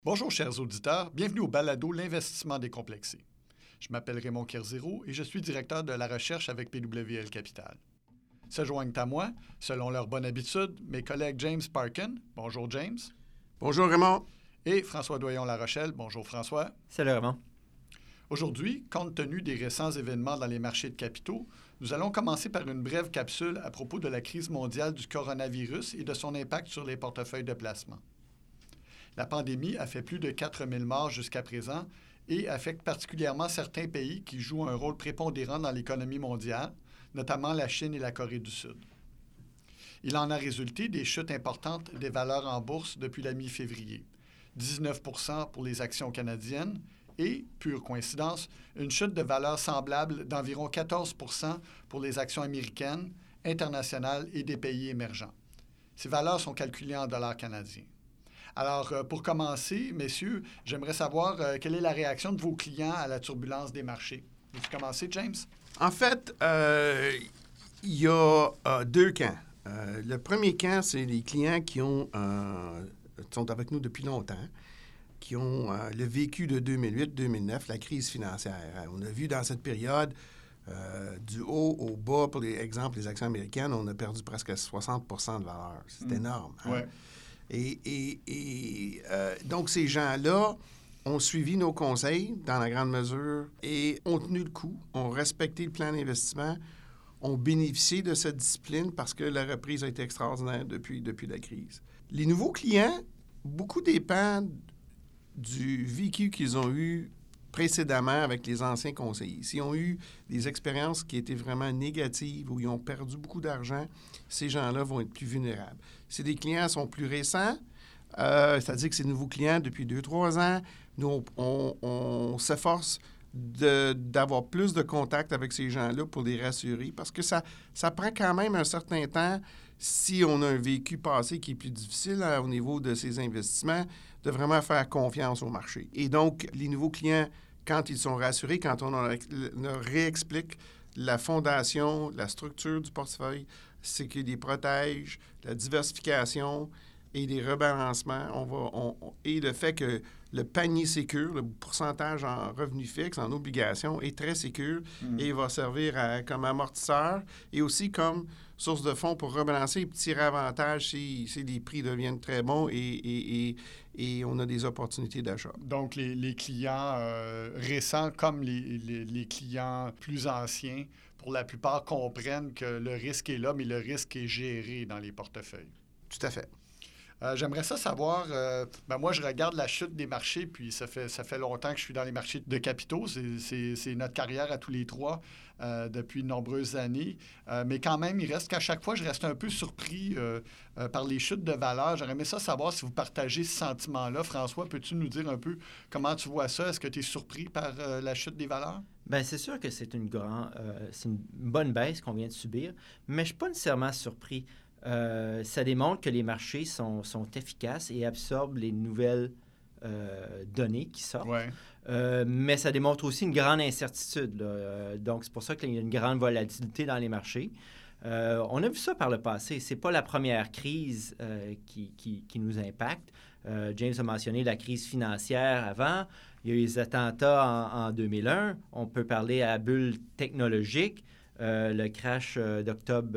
Bonjour chers auditeurs, bienvenue au balado L'investissement décomplexé. Je m'appelle Raymond Kerzero et je suis directeur de la recherche avec PWL Capital. Se joignent à moi, selon leur bonne habitude, mes collègues James Parkin. Bonjour James. Bonjour Raymond. Et François Doyon-La Rochelle. Bonjour François. Salut Raymond. Aujourd'hui, compte tenu des récents événements dans les marchés de capitaux, nous allons commencer par une brève capsule à propos de la crise mondiale du coronavirus et de son impact sur les portefeuilles de placement. La pandémie a fait plus de 4000 morts jusqu'à présent et affecte particulièrement certains pays qui jouent un rôle prépondérant dans l'économie mondiale, notamment la Chine et la Corée du Sud. Il en a résulté des chutes importantes des valeurs en bourse depuis la mi-février, 19 % pour les actions canadiennes et, pure coïncidence, une chute de valeur semblable d'environ 14 % pour les actions américaines, internationales et des pays émergents. Ces valeurs sont calculées en dollars canadiens. Alors, pour commencer, messieurs, j'aimerais savoir quelle est la réaction de vos clients à la turbulence des marchés. Veux-tu commencer, James? En fait, il y a deux camps. Le premier camp, c'est les clients qui sont avec nous depuis longtemps, qui ont le vécu de 2008-2009, la crise financière. On a vu dans cette période, du haut au bas, pour exemple, les actions américaines, on a perdu presque 60 % de valeur. C'est énorme. Hein? Ouais. Donc, ces gens-là ont suivi nos conseils dans la grande mesure et ont tenu le coup, ont respecté le plan d'investissement, ont bénéficié de cette discipline parce que la reprise a été extraordinaire depuis la crise. Les nouveaux clients, beaucoup dépendent du vécu qu'ils ont eu précédemment avec les anciens conseillers. S'ils ont eu des expériences qui étaient vraiment négatives, où ils ont perdu beaucoup d'argent, ces gens-là vont être plus vulnérables. Si des clients sont plus récents, c'est-à-dire que ces nouveaux clients depuis 2-3 ans, nous, on s'efforce d'avoir plus de contact avec ces gens-là pour les rassurer, parce que ça prend quand même un certain temps, si on a un vécu passé qui est plus difficile au niveau de ces investissements, de vraiment faire confiance au marché. Et donc, les nouveaux clients, quand ils sont rassurés, quand on leur réexplique la fondation, la structure du portefeuille, c'est qu'ils les protègent, la diversification et les rebalancements, et le fait que le panier sécure, le pourcentage en revenus fixes, en obligations, est très sécure et va servir comme amortisseur et aussi comme source de fonds pour rebalancer et tirer avantage si les prix deviennent très bons et on a des opportunités d'achat. Donc, les clients récents comme les clients plus anciens, pour la plupart, comprennent que le risque est là, mais le risque est géré dans les portefeuilles. Tout à fait. J'aimerais ça savoir, moi je regarde la chute des marchés, puis ça fait longtemps que je suis dans les marchés de capitaux, c'est notre carrière à tous les trois depuis de nombreuses années, mais quand même, il reste qu'à chaque fois, je reste un peu surpris par les chutes de valeur. J'aurais aimé ça savoir si vous partagez ce sentiment-là. François, peux-tu nous dire un peu comment tu vois ça? Est-ce que tu es surpris par la chute des valeurs? Bien, c'est sûr que c'est une bonne baisse qu'on vient de subir, mais je ne suis pas nécessairement surpris. Ça démontre que les marchés sont efficaces et absorbent les nouvelles données qui sortent. Ouais. Mais ça démontre aussi une grande incertitude. Donc, c'est pour ça qu'il y a une grande volatilité dans les marchés. On a vu ça par le passé. Ce n'est pas la première crise qui nous impacte. James a mentionné la crise financière avant. Il y a eu les attentats en 2001. On peut parler à la bulle technologique, le crash d'octobre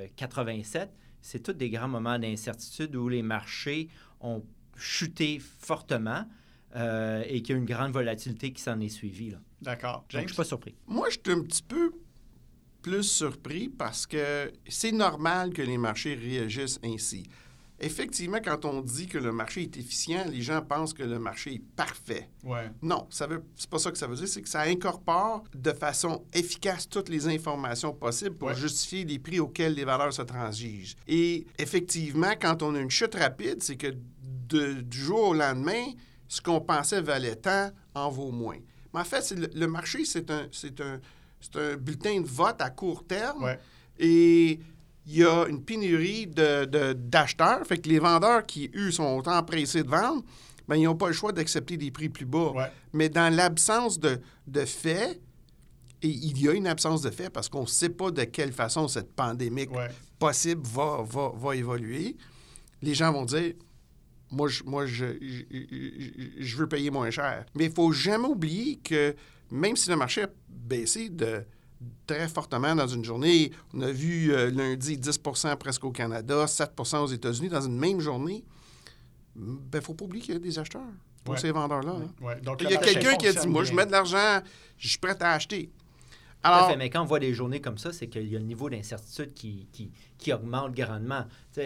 87. C'est tous des grands moments d'incertitude où les marchés ont chuté fortement et qu'il y a une grande volatilité qui s'en est suivie. Là. D'accord. Donc, je ne suis pas surpris. Moi, je suis un petit peu plus surpris parce que c'est normal que les marchés réagissent ainsi. Effectivement, quand on dit que le marché est efficient, les gens pensent que le marché est parfait. Ouais. Non, c'est pas ça que ça veut dire. C'est que ça incorpore de façon efficace toutes les informations possibles pour justifier les prix auxquels les valeurs se transigent. Et effectivement, quand on a une chute rapide, c'est que du jour au lendemain, ce qu'on pensait valait tant en vaut moins. Mais en fait, le marché, c'est un bulletin de vote à court terme. Ouais. Et il y a une pénurie d'acheteurs. Fait que les vendeurs qui, eux, sont empressés de vendre, bien, ils n'ont pas le choix d'accepter des prix plus bas. Ouais. Mais dans l'absence de faits, et il y a une absence de faits parce qu'on ne sait pas de quelle façon cette pandémie possible va évoluer, les gens vont dire je veux payer moins cher. Mais il ne faut jamais oublier que même si le marché a baissé très fortement dans une journée, on a vu lundi 10 presque au Canada, 7 aux États-Unis dans une même journée, il ne faut pas oublier qu'il y a des acheteurs pour ces vendeurs-là. Ouais. Hein. Ouais. Donc, il y a quelqu'un qui a dit, moi, je mets de l'argent, je suis prêt à acheter. Alors, tout à fait, mais quand on voit des journées comme ça, c'est qu'il y a le niveau d'incertitude qui augmente grandement.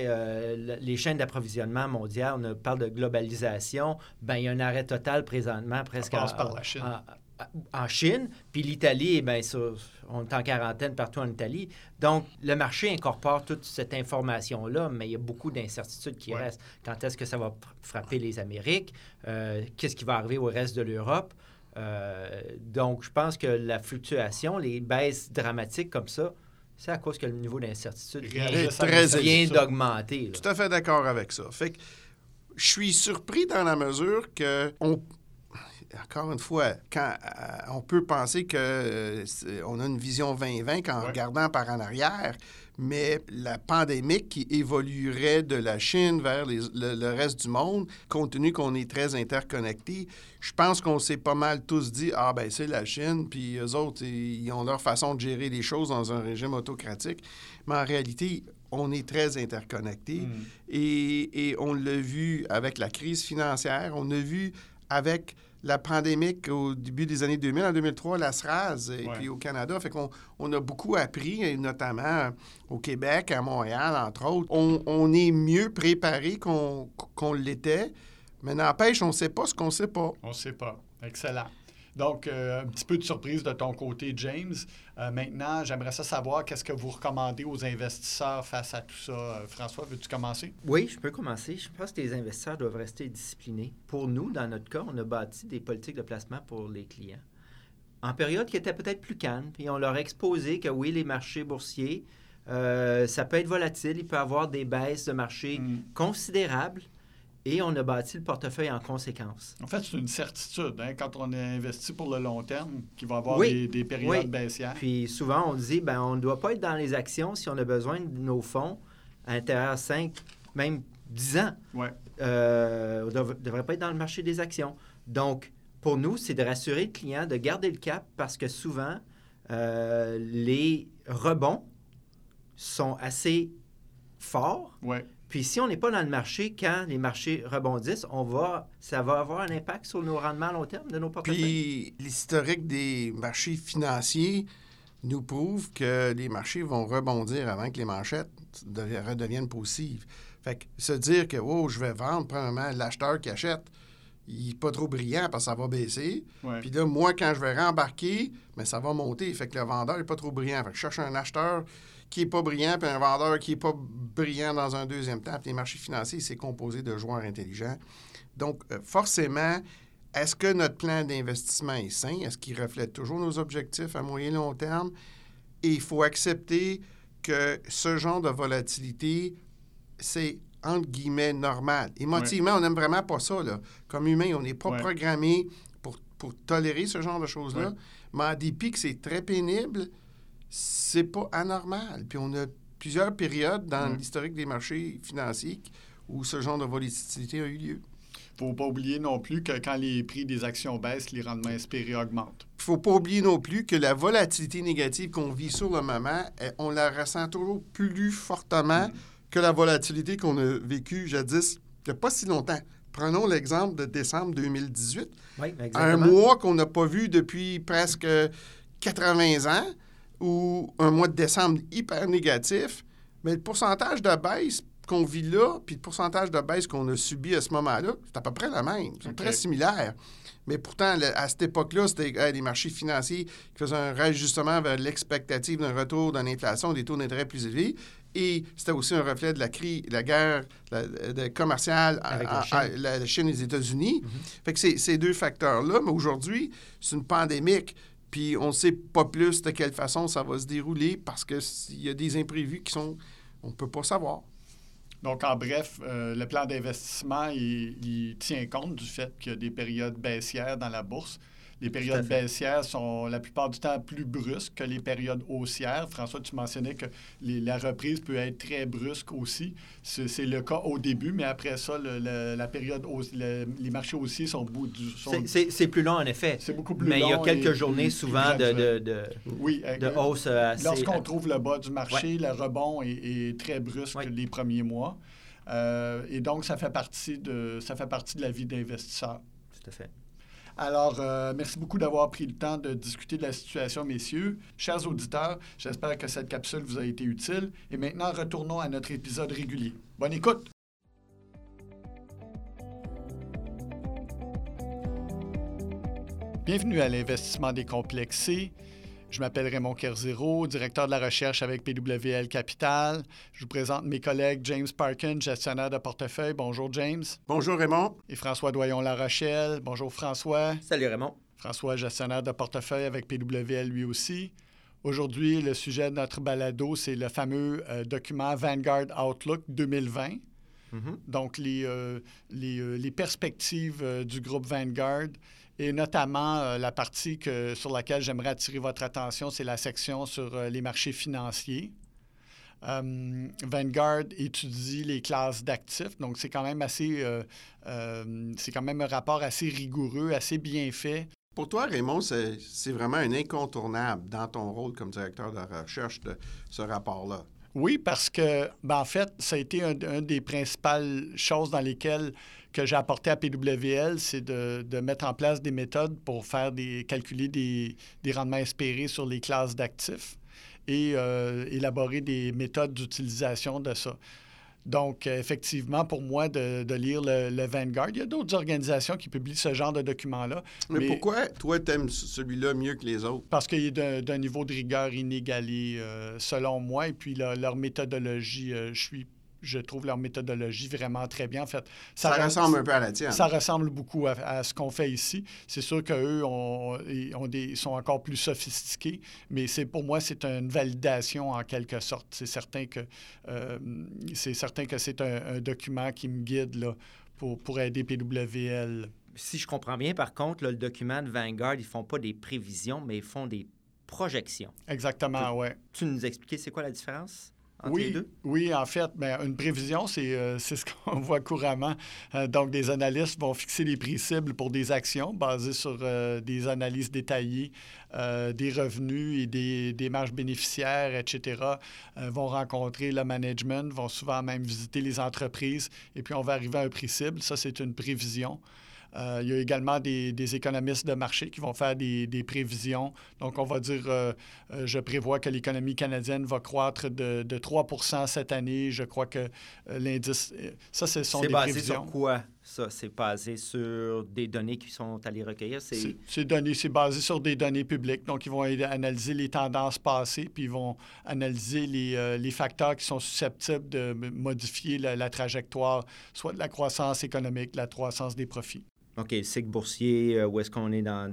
Les chaînes d'approvisionnement mondiales, on parle de globalisation, bien, il y a un arrêt total présentement presque par la Chine. En Chine, puis l'Italie, bien, on est en quarantaine partout en Italie. Donc, le marché incorpore toute cette information-là, mais il y a beaucoup d'incertitudes qui restent. Quand est-ce que ça va frapper les Amériques? Qu'est-ce qui va arriver au reste de l'Europe? Donc, je pense que la fluctuation, les baisses dramatiques comme ça, c'est à cause que le niveau d'incertitude vient d'augmenter. Tout à fait d'accord avec ça. Fait que je suis surpris dans la mesure que encore une fois, quand on peut penser qu'on a une vision 2020 en regardant par en arrière, mais la pandémie qui évoluerait de la Chine vers le reste du monde, compte tenu qu'on est très interconnectés, je pense qu'on s'est pas mal tous dit « Ah, ben c'est la Chine, puis eux autres, ils ont leur façon de gérer les choses dans un régime autocratique. » Mais en réalité, on est très interconnectés. Et on l'a vu avec la crise financière, on l'a vu avec la pandémie au début des années 2000, en 2003, la SRAS, et puis au Canada. Fait qu'on a beaucoup appris, et notamment au Québec, à Montréal, entre autres. On est mieux préparé qu'on l'était, mais n'empêche, on ne sait pas ce qu'on ne sait pas. On ne sait pas. Excellent. Donc, un petit peu de surprise de ton côté, James. Maintenant, j'aimerais savoir qu'est-ce que vous recommandez aux investisseurs face à tout ça. François, veux-tu commencer? Oui, je peux commencer. Je pense que les investisseurs doivent rester disciplinés. Pour nous, dans notre cas, on a bâti des politiques de placement pour les clients. En période qui était peut-être plus calme, puis on leur a exposé que oui, les marchés boursiers, ça peut être volatile, il peut y avoir des baisses de marché considérables. Et on a bâti le portefeuille en conséquence. En fait, c'est une certitude, hein, quand on est investi pour le long terme, qu'il va y avoir des périodes baissières. Puis souvent, on dit, ben on ne doit pas être dans les actions si on a besoin de nos fonds à l'intérieur de 5, même 10 ans. On ne devrait pas être dans le marché des actions. Donc, pour nous, c'est de rassurer le client, de garder le cap, parce que souvent, les rebonds sont assez forts. Puis si on n'est pas dans le marché, quand les marchés rebondissent, ça va avoir un impact sur nos rendements à long terme de nos portefeuilles. Puis l'historique des marchés financiers nous prouve que les marchés vont rebondir avant que les manchettes redeviennent positives. Fait que se dire que je vais vendre, premièrement, l'acheteur qui achète, il n'est pas trop brillant parce que ça va baisser. Puis là, moi, quand je vais rembarquer, mais ça va monter. Fait que le vendeur n'est pas trop brillant. Fait que je cherche un acheteur qui n'est pas brillant, puis un vendeur qui n'est pas brillant dans un deuxième temps. Puis les marchés financiers, c'est composé de joueurs intelligents. Donc, forcément, est-ce que notre plan d'investissement est sain? Est-ce qu'il reflète toujours nos objectifs à moyen et long terme? Et il faut accepter que ce genre de volatilité, c'est, entre guillemets, normal. Émotivement, on n'aime vraiment pas ça, là. Comme humain, on n'est pas programmé pour tolérer ce genre de choses-là. Mais en dépit que c'est très pénible, c'est pas anormal. Puis on a plusieurs périodes dans l'historique des marchés financiers où ce genre de volatilité a eu lieu. Il ne faut pas oublier non plus que quand les prix des actions baissent, les rendements espérés augmentent. Il ne faut pas oublier non plus que la volatilité négative qu'on vit sur le moment, on la ressent toujours plus fortement que la volatilité qu'on a vécue jadis, il n'y a pas si longtemps. Prenons l'exemple de décembre 2018. Oui, exactement. Un mois qu'on n'a pas vu depuis presque 80 ans, ou un mois de décembre hyper négatif, mais le pourcentage de baisse qu'on vit là, puis le pourcentage de baisse qu'on a subi à ce moment-là, c'est à peu près le même. C'est très similaire. Mais pourtant, à cette époque-là, c'était les marchés financiers qui faisaient un réajustement vers l'expectative d'un retour de l'inflation, des taux d'intérêt plus élevés. Et c'était aussi un reflet de la guerre commerciale avec la Chine et les États-Unis. Fait que ces deux facteurs-là, mais aujourd'hui, c'est une pandémie. Puis on ne sait pas plus de quelle façon ça va se dérouler parce qu'il y a des imprévus on ne peut pas savoir. Donc, en bref, le plan d'investissement, il tient compte du fait qu'il y a des périodes baissières dans la bourse. Les périodes baissières sont la plupart du temps plus brusques que les périodes haussières. François, tu mentionnais que la reprise peut être très brusque aussi. C'est le cas au début, mais après ça, la période les marchés haussiers sont... C'est plus long, en effet. C'est beaucoup plus long. Mais il y a quelques journées souvent de hausse assez... Lorsqu'on trouve le bas du marché, le rebond est très brusque les premiers mois. Et donc, ça fait partie de la vie d'investisseur. Tout à fait. Alors, merci beaucoup d'avoir pris le temps de discuter de la situation, messieurs. Chers auditeurs, j'espère que cette capsule vous a été utile. Et maintenant, retournons à notre épisode régulier. Bonne écoute! Bienvenue à l'Investissement décomplexé. Je m'appelle Raymond Kerzero, directeur de la recherche avec PWL Capital. Je vous présente mes collègues James Parkin, gestionnaire de portefeuille. Bonjour, James. Bonjour, Raymond. Et François Doyon-La Rochelle. Bonjour, François. Salut, Raymond. François, gestionnaire de portefeuille avec PWL lui aussi. Aujourd'hui, le sujet de notre balado, c'est le fameux document Vanguard Outlook 2020. Donc, les perspectives du groupe Vanguard. Et notamment, la partie sur laquelle j'aimerais attirer votre attention, c'est la section sur les marchés financiers. Vanguard étudie les classes d'actifs, donc c'est quand même c'est quand même un rapport assez rigoureux, assez bien fait. Pour toi, Raymond, c'est vraiment un incontournable dans ton rôle comme directeur de la recherche de ce rapport-là. Oui, parce que, en fait, ça a été une des principales choses dans lesquelles que j'ai apporté à PWL, c'est de mettre en place des méthodes pour calculer des rendements espérés sur les classes d'actifs et élaborer des méthodes d'utilisation de ça. Donc, effectivement, pour moi, de lire le Vanguard, il y a d'autres organisations qui publient ce genre de documents-là. Mais pourquoi, toi, tu aimes celui-là mieux que les autres? Parce qu'il est d'un niveau de rigueur inégalé, selon moi. Et puis, leur méthodologie, je trouve leur méthodologie vraiment très bien. En fait, ça ressemble un peu à la tienne. Ça ressemble beaucoup à ce qu'on fait ici. C'est sûr qu'eux sont encore plus sophistiqués, mais pour moi, c'est une validation en quelque sorte. C'est certain que c'est un document qui me guide là, pour aider PWL. Si je comprends bien, par contre, là, le document de Vanguard, ils ne font pas des prévisions, mais ils font des projections. Exactement, oui. Tu nous expliquer c'est quoi la différence? Les deux? Oui, en fait, une prévision, c'est ce qu'on voit couramment. Donc, des analystes vont fixer des prix cibles pour des actions basées sur des analyses détaillées des revenus et des marges bénéficiaires, etc. Vont rencontrer le management, vont souvent même visiter les entreprises et puis on va arriver à un prix cible. Ça, c'est une prévision. Il y a également des économistes de marché qui vont faire des prévisions. Donc, on va dire, je prévois que l'économie canadienne va croître de 3 % cette année. Je crois que l'indice... Ça, ce sont des prévisions. C'est basé sur quoi, ça? C'est basé sur des données qui sont allées recueillir? C'est basé sur des données publiques. Donc, ils vont analyser les tendances passées, puis ils vont analyser les facteurs qui sont susceptibles de modifier la trajectoire, soit de la croissance économique, de la croissance des profits. OK, le cycle boursier, où est-ce qu'on est en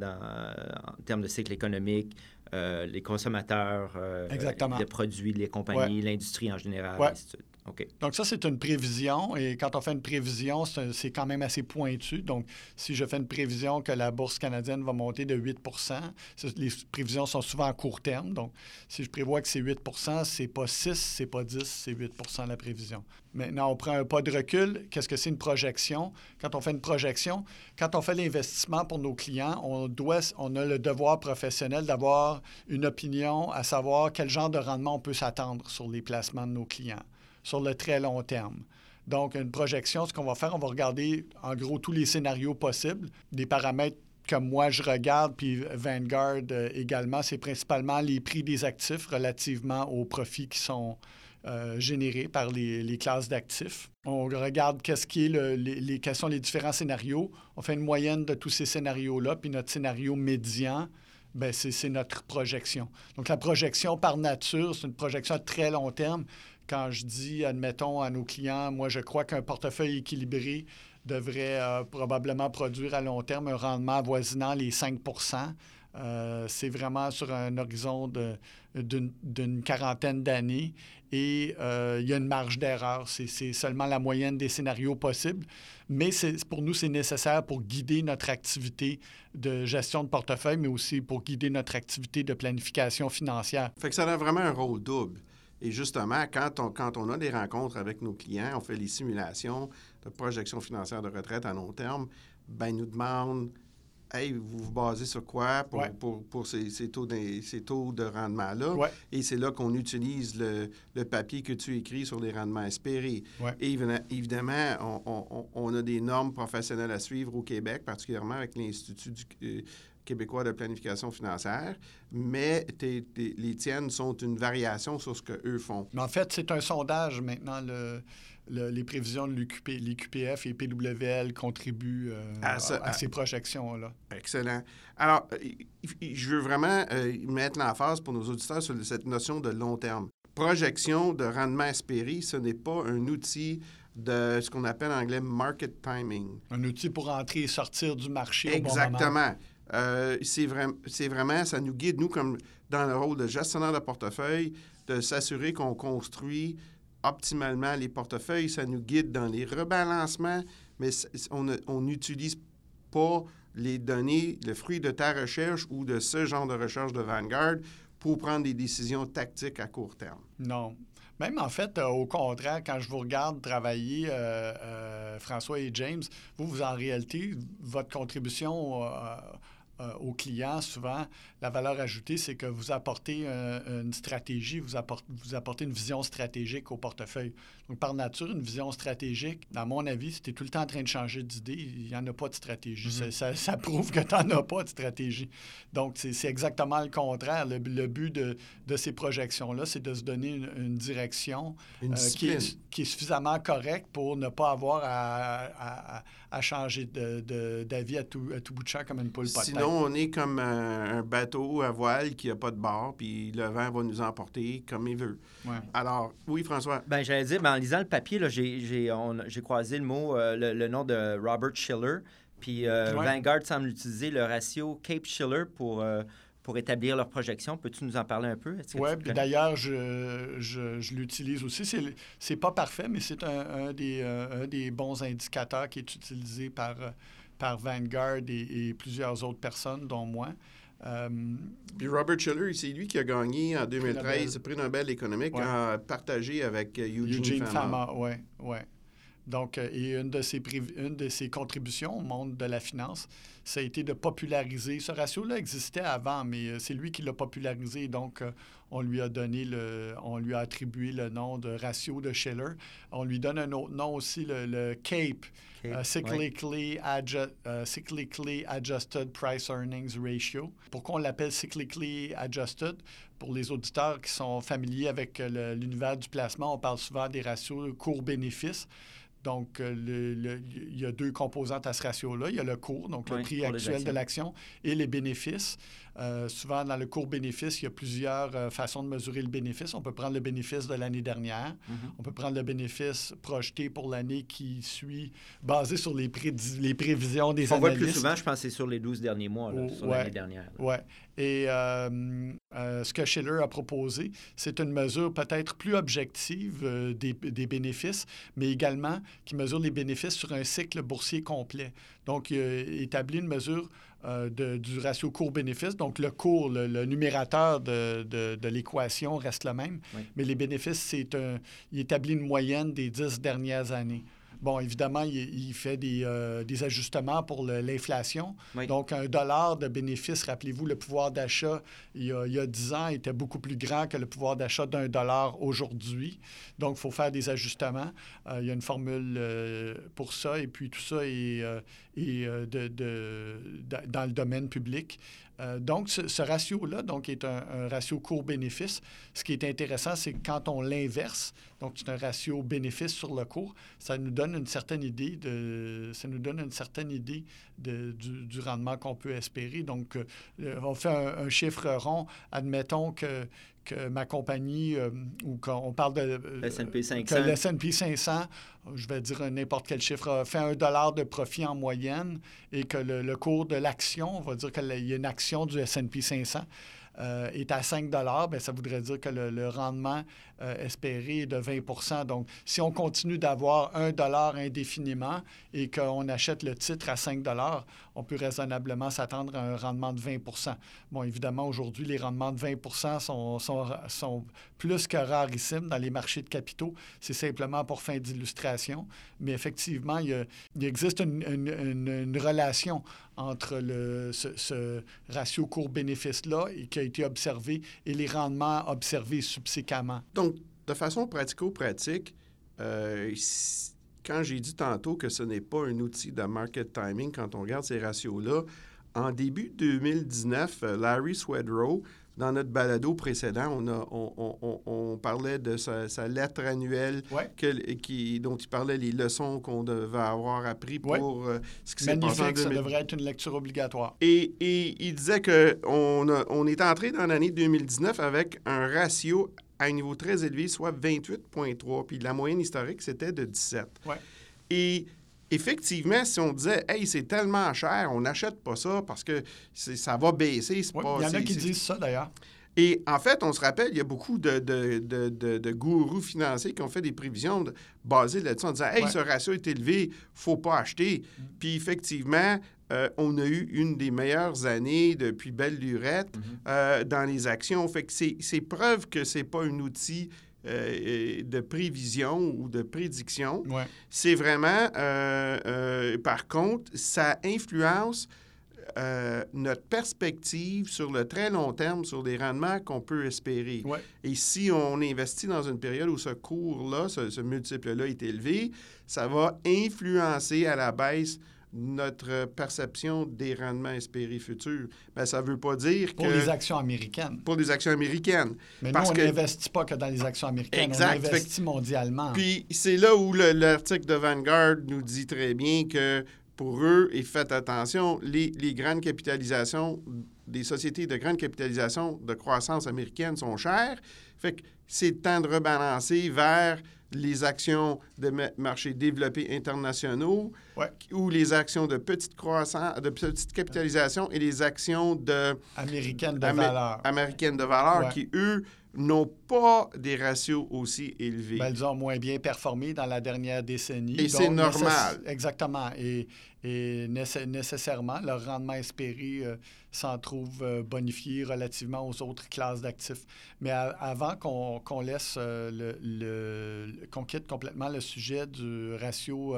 termes de cycle économique, les consommateurs, les produits, les compagnies, l'industrie en général, ainsi de suite. Okay. Donc, ça, c'est une prévision. Et quand on fait une prévision, c'est quand même assez pointu. Donc, si je fais une prévision que la bourse canadienne va monter de 8 %, les prévisions sont souvent à court terme. Donc, si je prévois que c'est 8 %, c'est pas 6, c'est pas 10, c'est 8 % la prévision. Maintenant, on prend un pas de recul. Qu'est-ce que c'est une projection? Quand on fait une projection, quand on fait l'investissement pour nos clients, on a le devoir professionnel d'avoir une opinion, à savoir quel genre de rendement on peut s'attendre sur les placements de nos clients sur le très long terme. Donc, une projection, ce qu'on va faire, on va regarder en gros tous les scénarios possibles, des paramètres que moi je regarde, puis Vanguard également, c'est principalement les prix des actifs relativement aux profits qui sont générés par les classes d'actifs. On regarde quels sont les différents scénarios. On fait une moyenne de tous ces scénarios-là, puis notre scénario médian, bien, c'est notre projection. Donc, la projection par nature, c'est une projection à très long terme. Quand je dis, admettons, à nos clients, moi, je crois qu'un portefeuille équilibré devrait probablement produire à long terme un rendement avoisinant les 5 %. C'est vraiment sur un horizon d'une quarantaine d'années et il y a une marge d'erreur. C'est seulement la moyenne des scénarios possibles, mais pour nous, c'est nécessaire pour guider notre activité de gestion de portefeuille, mais aussi pour guider notre activité de planification financière. Fait que ça a vraiment un rôle double. Et justement, quand on a des rencontres avec nos clients, on fait les simulations de projection financière de retraite à long terme, bien, ils nous demandent « Hey, vous vous basez sur quoi pour ces taux de rendement-là? Ouais. » Et c'est là qu'on utilise le papier que tu écris sur les rendements espérés. Ouais. Et évidemment, on a des normes professionnelles à suivre au Québec, particulièrement avec l'Institut québécois de planification financière, mais les tiennes sont une variation sur ce qu'eux font. Mais en fait, c'est un sondage maintenant. Les prévisions de l'UQPF et PWL contribuent à ces projections-là. Excellent. Alors, je veux vraiment mettre l'emphase pour nos auditeurs sur cette notion de long terme. Projection de rendement espéré, ce n'est pas un outil de ce qu'on appelle en anglais « market timing ». Un outil pour entrer et sortir du marché Exactement. au bon moment. C'est vraiment, ça nous guide, nous, comme dans le rôle de gestionnaire de portefeuille, de s'assurer qu'on construit optimalement les portefeuilles. Ça nous guide dans les rebalancements, mais on n'utilise pas les données, le fruit de ta recherche ou de ce genre de recherche de Vanguard pour prendre des décisions tactiques à court terme. Non. Même en fait, au contraire, quand je vous regarde travailler, François et James, vous en réalité, votre contribution aux clients, souvent, la valeur ajoutée, c'est que vous apportez une stratégie, vous apportez une vision stratégique au portefeuille. Donc, par nature, une vision stratégique, dans mon avis, si tu es tout le temps en train de changer d'idée, il n'y en a pas de stratégie. Mm-hmm. Ça prouve que tu n'en as pas de stratégie. Donc, c'est exactement le contraire. Le but de ces projections-là, c'est de se donner une direction qui est suffisamment correcte pour ne pas avoir à changer d'avis à tout bout de champ comme une poule pas de tête. Sinon, on est comme un bateau à voile qui n'a pas de bord, puis le vent va nous emporter comme il veut. Ouais. Alors, oui, François? Bien, j'allais dire, en lisant le papier, là, j'ai croisé le mot, le nom de Robert Shiller, puis Vanguard semble utiliser le ratio Cape-Shiller pour établir leur projection. Peux-tu nous en parler un peu? Oui, d'ailleurs, je l'utilise aussi. C'est pas parfait, mais c'est un des bons indicateurs qui est utilisé par Vanguard et plusieurs autres personnes, dont moi. Puis Robert Shiller, c'est lui qui a gagné en 2013 le prix Nobel économique, partagé avec Eugene Fama. Oui. Donc, et une de ses contributions au monde de la finance, ça a été de populariser. Ce ratio-là existait avant, mais c'est lui qui l'a popularisé. Donc, on lui a attribué le nom de ratio de Shiller. On lui donne un autre nom aussi, le CAPE, Cyclically Adjusted Price Earnings Ratio. Pourquoi on l'appelle Cyclically Adjusted? Pour les auditeurs qui sont familiers avec l'univers du placement, on parle souvent des ratios cours-bénéfice. Donc, il y a deux composantes à ce ratio-là. Il y a le cours, donc le prix actuel de l'action, et les bénéfices. Souvent, dans le cours-bénéfice, il y a plusieurs façons de mesurer le bénéfice. On peut prendre le bénéfice de l'année dernière. Mm-hmm. On peut prendre le bénéfice projeté pour l'année qui suit, basé sur les prévisions des analystes. On voit plus souvent, je pense, c'est sur les 12 derniers mois, sur l'année dernière. Oui. Et ce que Shiller a proposé, c'est une mesure peut-être plus objective des bénéfices, mais également qui mesure les bénéfices sur un cycle boursier complet. Donc, il a établi une mesure du ratio cours-bénéfice. Donc, le cours, le numérateur de l'équation reste le même, mais les bénéfices, il établit une moyenne des 10 dernières années. Bon, évidemment, il fait des ajustements pour l'inflation. Oui. Donc, $1 de bénéfice, rappelez-vous, le pouvoir d'achat, il y a 10 ans, était beaucoup plus grand que le pouvoir d'achat $1 aujourd'hui. Donc, il faut faire des ajustements. Il y a une formule pour ça, et puis tout ça est dans le domaine public. Donc, ce ratio-là est un ratio cours-bénéfice. Ce qui est intéressant, c'est que quand on l'inverse, donc c'est un ratio bénéfice sur le cours, ça nous donne une certaine idée du rendement qu'on peut espérer. Donc, on fait un chiffre rond. Admettons que que ma compagnie, ou qu'on parle de... S&P 500. Que le S&P 500, je vais dire n'importe quel chiffre, fait $1 de profit en moyenne et que le cours de l'action, on va dire qu'il y a une action du S&P 500, est à 5 bien, ça voudrait dire que le rendement espéré est de 20 Donc, si on continue d'avoir $1 indéfiniment et qu'on achète le titre à 5 on peut raisonnablement s'attendre à un rendement de 20 Bon, évidemment, aujourd'hui, les rendements de 20 sont plus que rarissimes dans les marchés de capitaux. C'est simplement pour fin d'illustration. Mais effectivement, il existe une relation entre ce ratio cours-bénéfice-là qui a été observé et les rendements observés subséquemment. Donc, de façon pratico-pratique, quand j'ai dit tantôt que ce n'est pas un outil de market timing, quand on regarde ces ratios-là, en début 2019, Larry Swedroe, dans notre balado précédent, on parlait de sa lettre annuelle dont il parlait les leçons qu'on devait avoir appris pour ce qui s'est passé en 2000. Ça devrait être une lecture obligatoire. Et il disait qu'on est entré dans l'année 2019 avec un ratio à un niveau très élevé, soit 28,3, puis la moyenne historique, c'était de 17. Ouais. Et effectivement, si on disait « Hey, c'est tellement cher, on n'achète pas ça parce que ça va baisser. » Il y en a qui disent ça, d'ailleurs. Et en fait, on se rappelle, il y a beaucoup de gourous financiers qui ont fait des prévisions basées là-dessus en disant « Hey, ce ratio est élevé, il ne faut pas acheter. » Puis effectivement, on a eu une des meilleures années depuis belle lurette dans les actions. Fait que c'est preuve que ce n'est pas un outil de prévision ou de prédiction. Ouais. C'est vraiment, par contre, ça influence notre perspective sur le très long terme, sur des rendements qu'on peut espérer. Ouais. Et si on investit dans une période où ce cours-là, ce multiple-là est élevé, ça va influencer à la baisse notre perception des rendements espérés futurs. Bien, ça ne veut pas dire que... Pour les actions américaines. Pour les actions américaines. Mais nous, on n'investit pas que dans les actions américaines. Exact. On investit mondialement. Puis c'est là où l'article de Vanguard nous dit très bien que pour eux, et faites attention, les grandes capitalisations, des sociétés de grande capitalisation de croissance américaine sont chères. Fait que c'est temps de rebalancer vers les actions de marchés développés internationaux ou les actions de petite croissance, de petite capitalisation et les actions américaines de valeur qui, eux, n'ont pas des ratios aussi élevés. Bien, elles ont moins bien performé dans la dernière décennie. Et c'est normal. Exactement. Et nécessairement, leur rendement espéré s'en trouve bonifié relativement aux autres classes d'actifs. Mais avant qu'on laisse qu'on quitte complètement le sujet du ratio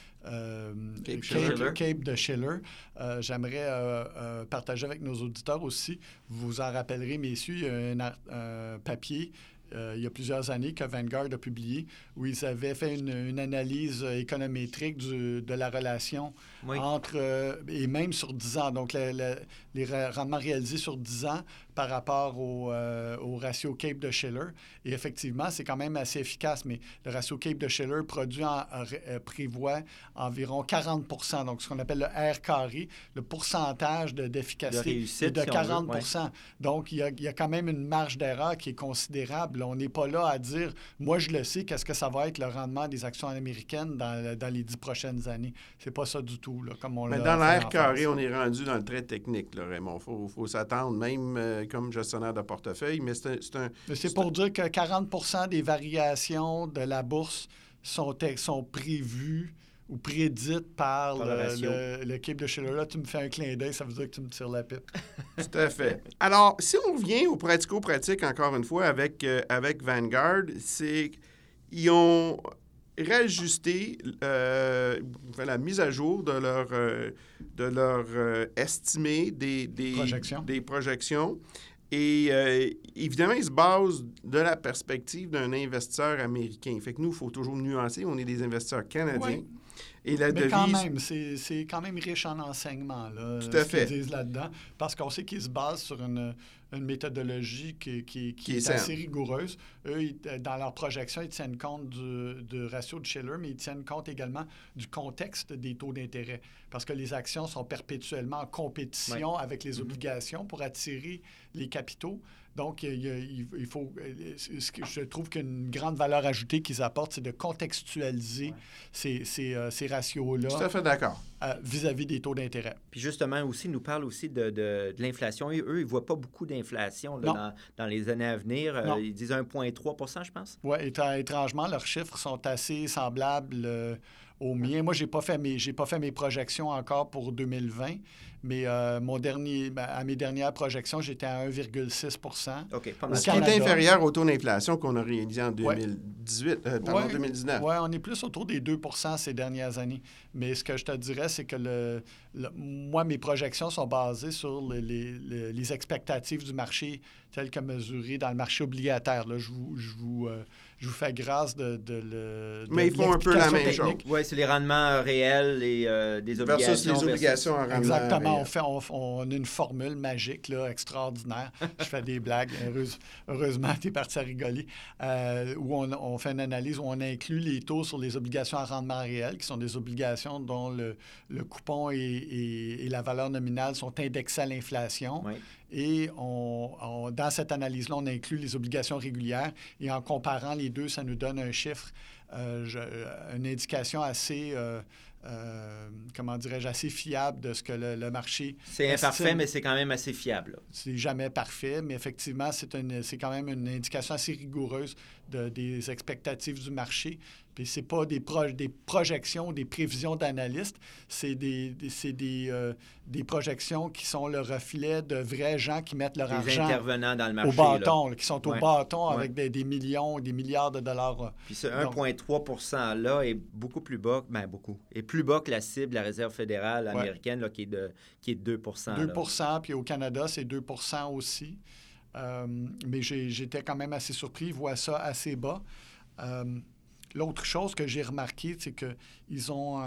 Cape de Shiller, j'aimerais partager avec nos auditeurs aussi. Vous vous en rappellerez, messieurs, il y a un papier il y a plusieurs années que Vanguard a publié où ils avaient fait une analyse économétrique de la relation entre, et même sur 10 ans, donc les rendements réalisés sur 10 ans par rapport au ratio Cape de Shiller. Et effectivement, c'est quand même assez efficace, mais le ratio Cape de Shiller prévoit environ 40 donc ce qu'on appelle le R carré, le pourcentage d'efficacité est de 40 Donc, il y a quand même une marge d'erreur qui est considérable. On n'est pas là à dire, moi, je le sais, qu'est-ce que ça va être le rendement des actions américaines dans les 10 prochaines années. C'est pas ça du tout, là, comme on l'a fait. Mais dans le R carré, on est rendu dans le très technique, là, Raymond. Il faut s'attendre, même comme gestionnaire de portefeuille, mais c'est pour dire que 40 des variations de la bourse sont prévues ou prédites par le Cape de Shiller. Là, tu me fais un clin d'œil, ça veut dire que tu me tires la pipe. Tout à fait. Alors, si on revient au pratico-pratique, encore une fois, avec Vanguard, c'est qu'ils ont réajusté la mise à jour de leur estimé des projections. Et évidemment, ils se basent de la perspective d'un investisseur américain. Fait que nous, il faut toujours nuancer. On est des investisseurs canadiens. Oui. Et la devise... quand même, c'est quand même riche en enseignements, là, tout à fait. qu'ils disent là-dedans, parce qu'on sait qu'ils se basent sur une méthodologie qui est assez rigoureuse. Eux, dans leur projection, ils tiennent compte du ratio de Shiller, mais ils tiennent compte également du contexte des taux d'intérêt, parce que les actions sont perpétuellement en compétition avec les obligations pour attirer les capitaux. Donc, il faut... Je trouve qu'une grande valeur ajoutée qu'ils apportent, c'est de contextualiser ces ratios-là. Tout à fait d'accord. Vis-à-vis des taux d'intérêt. Puis justement, aussi, ils nous parlent aussi de l'inflation. Et eux, ils ne voient pas beaucoup d'inflation là, dans les années à venir. Ils disent 1,3 %, je pense. Oui, étrangement, leurs chiffres sont assez semblables aux miens. Moi, j'ai pas fait mes projections encore pour 2020, mais à mes dernières projections, j'étais à 1,6 %. OK, pas Ce mal. qui est inférieur au taux d'inflation qu'on a réalisé en 2018, Oui, on est plus autour des 2 % ces dernières années. Mais ce que je te dirais, c'est que moi, mes projections sont basées sur les expectatives du marché telles que mesurées dans le marché obligataire. Là, je vous fais grâce de mais ils font un peu la même chose. Oui, c'est les rendements réels et des obligations. Versus les obligations en rendement. Exactement. On a une formule magique là, extraordinaire. Je fais des blagues. Heureusement, tu es parti à rigoler. Où on fait une analyse où on inclut les taux sur les obligations à rendement réel, qui sont des obligations dont le coupon et la valeur nominale sont indexés à l'inflation. Oui. Et dans cette analyse-là, on inclut les obligations régulières. Et en comparant les deux, ça nous donne un chiffre, une indication assez, assez fiable de ce que le marché... C'est imparfait, mais c'est quand même assez fiable. Là. C'est jamais parfait, mais effectivement, c'est quand même une indication assez rigoureuse des expectatives du marché. Puis c'est pas des projections, des prévisions d'analystes, c'est des projections qui sont le reflet de vrais gens qui mettent leur argent intervenants dans le marché, au bâton, qui sont au bâton Ouais. avec des millions, des milliards de dollars. Puis ce 1,3 % là est beaucoup plus bas, est plus bas que la cible de la Réserve fédérale américaine là, qui est de 2 %. 2 %, puis au Canada, c'est 2 % aussi. Mais j'étais quand même assez surpris, ils voient ça assez bas. L'autre chose que j'ai remarqué, c'est qu'ils ont...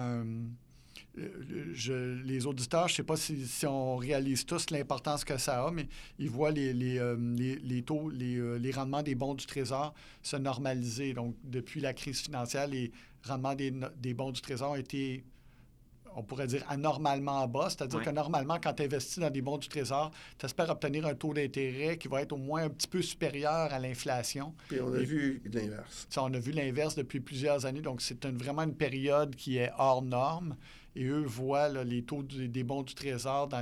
les auditeurs, je ne sais pas si on réalise tous l'importance que ça a, mais ils voient les taux, les rendements des bons du Trésor se normaliser. Donc, depuis la crise financière, les rendements des bons du Trésor ont été, on pourrait dire, anormalement bas. C'est-à-dire que normalement, quand tu investis dans des bons du Trésor, tu espères obtenir un taux d'intérêt qui va être au moins un petit peu supérieur à l'inflation. Puis on a vu l'inverse. On a vu l'inverse depuis plusieurs années. Donc, c'est vraiment une période qui est hors norme. Et eux voient là, les taux des bons du Trésor dans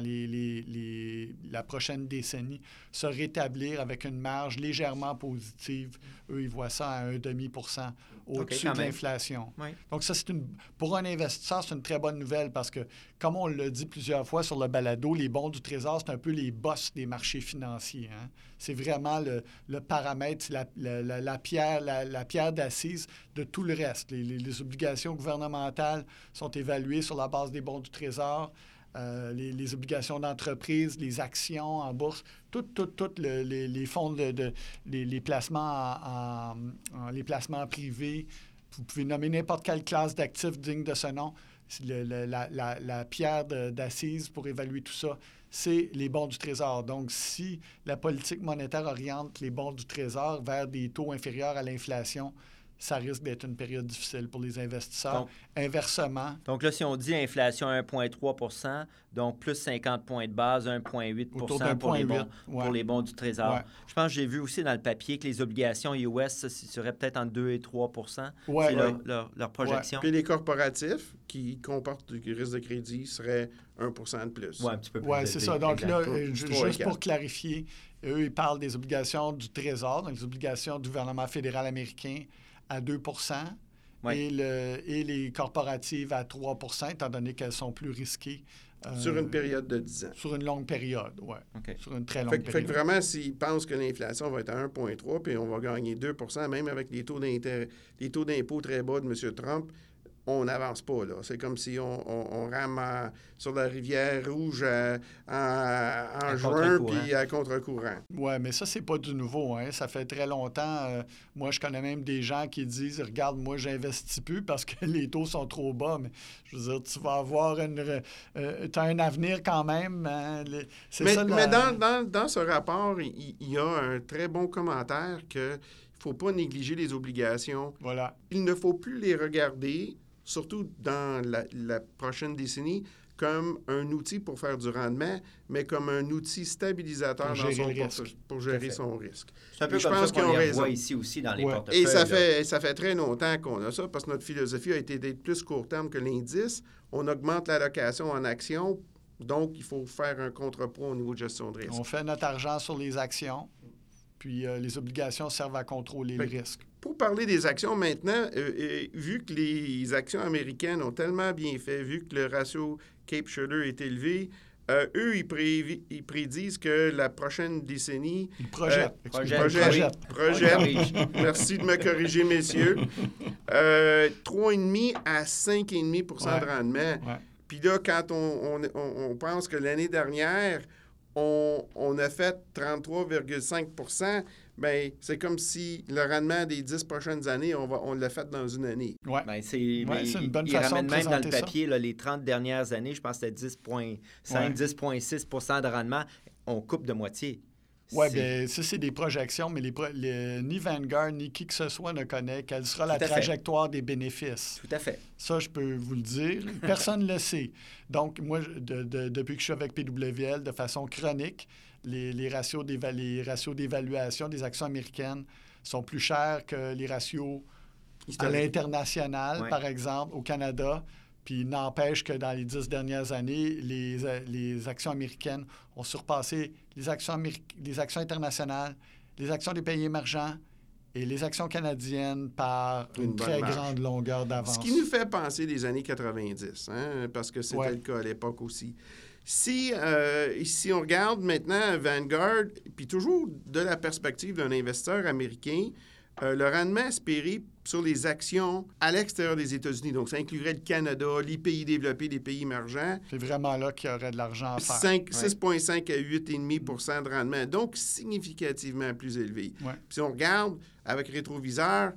la prochaine décennie se rétablir avec une marge légèrement positive. Eux, ils voient ça à 0,5 % au-dessus de l'inflation. Oui. Donc, ça, pour un investisseur, c'est une très bonne nouvelle parce que, comme on l'a dit plusieurs fois sur le balado, les bons du Trésor, c'est un peu les boss des marchés financiers. Hein? C'est vraiment le paramètre, la pierre d'assise de tout le reste. Les obligations gouvernementales sont évaluées sur la base des bons du Trésor. Les obligations d'entreprise, les actions en bourse, tous les fonds, les placements les placements privés. Vous pouvez nommer n'importe quelle classe d'actifs digne de ce nom. La pierre d'assise pour évaluer tout ça, c'est les bons du Trésor. Donc, si la politique monétaire oriente les bons du Trésor vers des taux inférieurs à l'inflation, ça risque d'être une période difficile pour les investisseurs. Donc, inversement... Donc là, si on dit inflation 1,3 %, donc plus 50 points de base, 1,8 % pour les bons du Trésor. Ouais. Je pense que j'ai vu aussi dans le papier que les obligations US seraient peut-être entre 2 et 3 % c'est leur projection. Ouais. Puis les corporatifs qui comportent du risque de crédit seraient 1 % de plus. Oui, un petit peu plus. Oui, c'est ça. Donc là, juste pour clarifier, eux, ils parlent des obligations du Trésor, donc les obligations du gouvernement fédéral américain à 2 % et les corporatives à 3 % étant donné qu'elles sont plus risquées. Sur une période de 10 ans. Sur une longue période, oui. Okay. Sur une très longue période. Fait que vraiment, s'ils pensent que l'inflation va être à 1,3 puis on va gagner 2 % même avec les taux d'impôt très bas de M. Trump, on n'avance pas, là. C'est comme si on rame sur la rivière Rouge en juin, puis à contre-courant. Oui, mais ça, c'est pas du nouveau, hein. Ça fait très longtemps. Moi, je connais même des gens qui disent « Regarde, moi, j'investis plus parce que les taux sont trop bas. » Mais je veux dire, tu vas avoir t'as un avenir quand même. Hein. Mais dans ce rapport, il y a un très bon commentaire que il ne faut pas négliger les obligations. Voilà. Il ne faut plus les regarder, surtout dans la prochaine décennie, comme un outil pour faire du rendement, mais comme un outil stabilisateur pour gérer son risque. C'est un peu comme ça qu'on les voit ici aussi dans les portefeuilles. Et ça fait très longtemps qu'on a ça, parce que notre philosophie a été d'être plus court terme que l'indice. On augmente l'allocation en actions, donc il faut faire un contrepoids au niveau de gestion de risque. On fait notre argent sur les actions, puis les obligations servent à contrôler le risque. Pour parler des actions maintenant, vu que les actions américaines ont tellement bien fait, vu que le ratio Cape-Shirley est élevé, eux, ils prédisent que la prochaine décennie... Ils projettent. Projettent. Merci de me corriger, messieurs. 3,5 à 5,5 de rendement. Ouais. Puis là, quand on pense que l'année dernière, on a fait 33,5 bien, c'est comme si le rendement des 10 prochaines années, on l'a fait dans une année. Oui, c'est une bonne façon de présenter ça. Ils ramènent même dans le papier, là, les 30 dernières années, je pense que c'était 10,5, 10,6 de rendement. On coupe de moitié. Oui, bien, ça, c'est des projections, mais ni Vanguard ni qui que ce soit ne connaît quelle sera la trajectoire des bénéfices. Tout à fait. Ça, je peux vous le dire. Personne ne le sait. Donc, moi, depuis que je suis avec PWL, de façon chronique, les ratios d'évaluation des actions américaines sont plus chers que les ratios à l'international, par exemple, au Canada. Puis n'empêche que dans les 10 dernières années, les actions américaines ont surpassé les actions internationales, les actions des pays émergents et les actions canadiennes par une très grande longueur d'avance. Ce qui nous fait penser des années 90, parce que c'était le cas à l'époque aussi. Si on regarde maintenant Vanguard, puis toujours de la perspective d'un investisseur américain, le rendement espéré sur les actions à l'extérieur des États-Unis, donc ça inclurait le Canada, les pays développés, les pays émergents. C'est vraiment là qu'il y aurait de l'argent à faire. 6,5 à 8,5 de rendement, donc significativement plus élevé. Ouais. Puis si on regarde avec rétroviseur,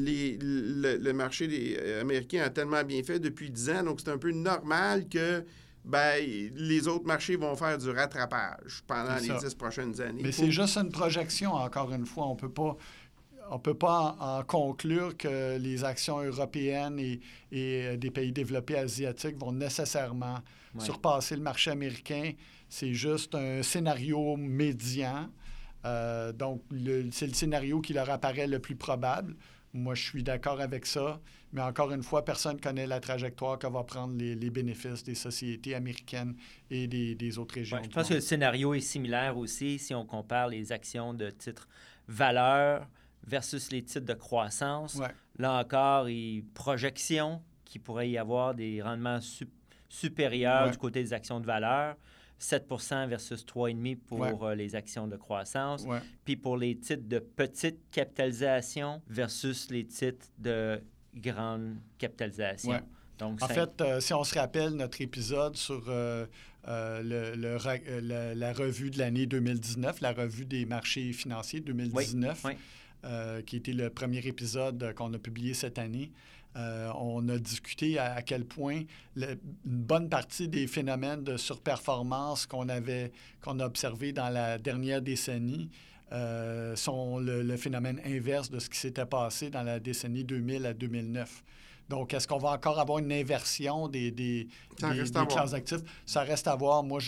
le marché américain a tellement bien fait depuis 10 ans, donc c'est un peu normal que les autres marchés vont faire du rattrapage pendant les 10 prochaines années. Mais c'est juste une projection, encore une fois. On peut pas en conclure que les actions européennes et des pays développés asiatiques vont nécessairement surpasser le marché américain. C'est juste un scénario médian. Donc, c'est le scénario qui leur apparaît le plus probable. Moi, je suis d'accord avec ça. Mais encore une fois, personne ne connaît la trajectoire que vont prendre les bénéfices des sociétés américaines et des autres régions. Je pense que le scénario est similaire aussi si on compare les actions de titres valeur versus les titres de croissance. Ouais. Là encore, projection qu'il pourrait y avoir des rendements supérieurs du côté des actions de valeur. 7 versus 3,5 pour les actions de croissance. Ouais. Puis pour les titres de petite capitalisation versus les titres de grande capitalisation. Ouais. Donc, en fait, si on se rappelle notre épisode sur la revue de l'année 2019, la revue des marchés financiers 2019, qui était le premier épisode qu'on a publié cette année, on a discuté à quel point une bonne partie des phénomènes de surperformance qu'on a observés dans la dernière décennie sont le phénomène inverse de ce qui s'était passé dans la décennie 2000 à 2009. Donc, est-ce qu'on va encore avoir une inversion des classes d'actifs? Ça reste à voir. Moi,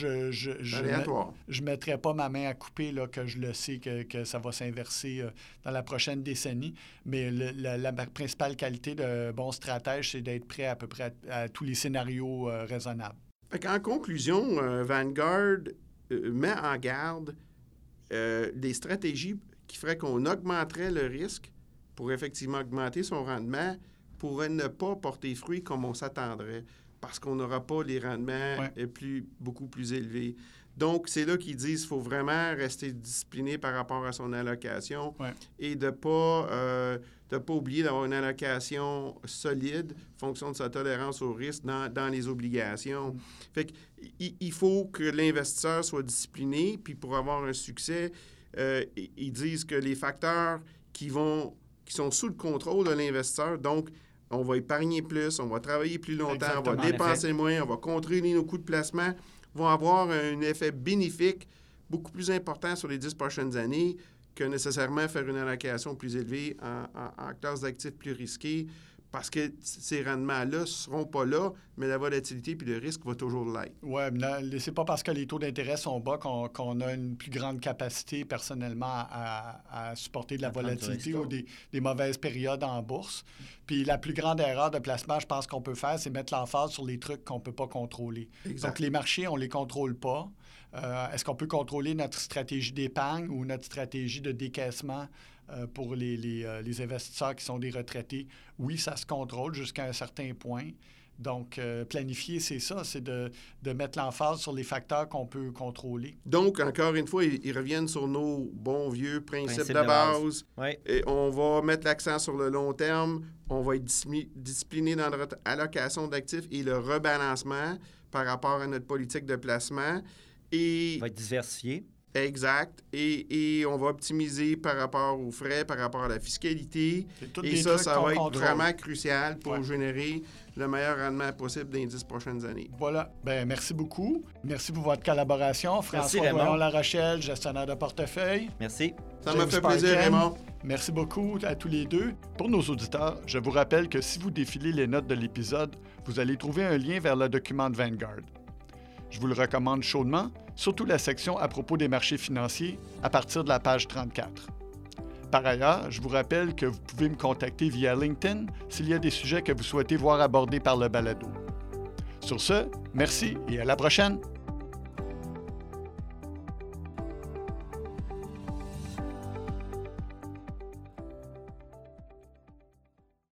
je mettrais pas ma main à couper là, que je le sais que ça va s'inverser dans la prochaine décennie. Mais la principale qualité de bon stratège, c'est d'être prêt à peu près à tous les scénarios raisonnables. En conclusion, Vanguard met en garde des stratégies qui feraient qu'on augmenterait le risque pour effectivement augmenter son rendement, pourrait ne pas porter fruit comme on s'attendrait parce qu'on n'aura pas les rendements beaucoup plus élevés. Donc, c'est là qu'ils disent qu'il faut vraiment rester discipliné par rapport à son allocation et de ne pas oublier d'avoir une allocation solide en fonction de sa tolérance au risque dans les obligations. Fait qu'il faut que l'investisseur soit discipliné, puis pour avoir un succès, ils disent que les facteurs qui sont sous le contrôle de l'investisseur, donc on va épargner plus, on va travailler plus longtemps, exactement, on va dépenser moins, on va contrôler nos coûts de placement, vont avoir un effet bénéfique beaucoup plus important sur les 10 prochaines années que nécessairement faire une allocation plus élevée en classe d'actifs plus risqués parce que ces rendements-là ne seront pas là, mais la volatilité puis le risque va toujours l'être. Oui, mais c'est pas parce que les taux d'intérêt sont bas qu'on a une plus grande capacité personnellement à supporter de la volatilité ou des mauvaises périodes en bourse. Puis la plus grande erreur de placement, je pense qu'on peut faire, c'est mettre l'emphase sur les trucs qu'on ne peut pas contrôler. Exact. Donc, les marchés, on ne les contrôle pas. Est-ce qu'on peut contrôler notre stratégie d'épargne ou notre stratégie de décaissement pour les investisseurs qui sont des retraités? Oui, ça se contrôle jusqu'à un certain point. Donc, planifier, c'est ça, c'est de mettre l'emphase sur les facteurs qu'on peut contrôler. Donc, encore une fois, ils reviennent sur nos bons vieux principes de base. Oui. Et on va mettre l'accent sur le long terme. On va être discipliné dans notre allocation d'actifs et le rebalancement par rapport à notre politique de placement. Et On va être diversifié. Exact. Et on va optimiser par rapport aux frais, par rapport à la fiscalité. Et ça va être vraiment crucial pour générer le meilleur rendement possible dans les 10 prochaines années. Voilà. Bien, merci beaucoup. Merci pour votre collaboration. François Doyon-La Rochelle, gestionnaire de portefeuille. Merci. Ça m'a fait plaisir, Raymond. Merci beaucoup à tous les deux. Pour nos auditeurs, je vous rappelle que si vous défilez les notes de l'épisode, vous allez trouver un lien vers le document de Vanguard. Je vous le recommande chaudement, surtout la section à propos des marchés financiers à partir de la page 34. Par ailleurs, je vous rappelle que vous pouvez me contacter via LinkedIn s'il y a des sujets que vous souhaitez voir abordés par le balado. Sur ce, merci et à la prochaine!